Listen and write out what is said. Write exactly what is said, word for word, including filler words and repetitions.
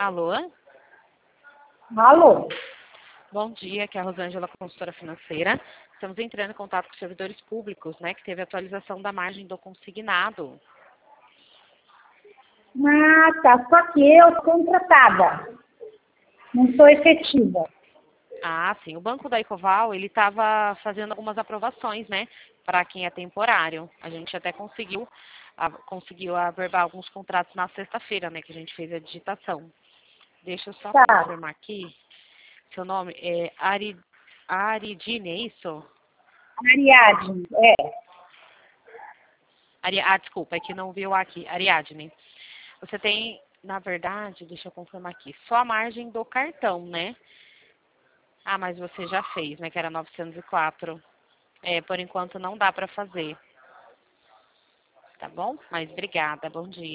Alô? Alô? Bom dia, aqui é a Rosângela, consultora financeira. Estamos entrando em contato com os servidores públicos, né, que teve atualização da margem do consignado. Ah, tá. Só que eu sou contratada. Não sou efetiva. Ah, sim. O Banco da Ecoval, ele estava fazendo algumas aprovações, né, para quem é temporário. A gente até conseguiu, a, conseguiu averbar alguns contratos na sexta-feira, né, que a gente fez a digitação. Deixa eu só Tá. confirmar aqui. Seu nome é Ari, Aridine, é isso? Ariadne, é. Ari, ah, desculpa, é que não viu aqui. Ariadne. Você tem, na verdade, deixa eu confirmar aqui, só a margem do cartão, né? Ah, mas você já fez, né? Que era novecentos e quatro. É, por enquanto não dá para fazer. Tá bom? Mas obrigada. Bom dia.